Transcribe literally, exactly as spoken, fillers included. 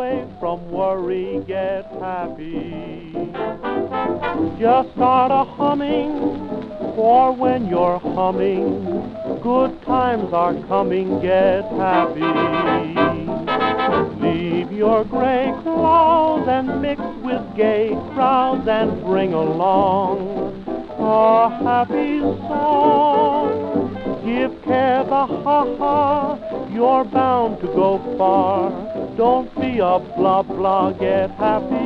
away from worry, get happy. Just start a humming, for when you're humming, good times are coming, get happy. Leave your gray clouds and mix with gay crowds and bring along a happy song. Give care the ha-ha, you're bound to go far. Don't be a blah blah, get happy.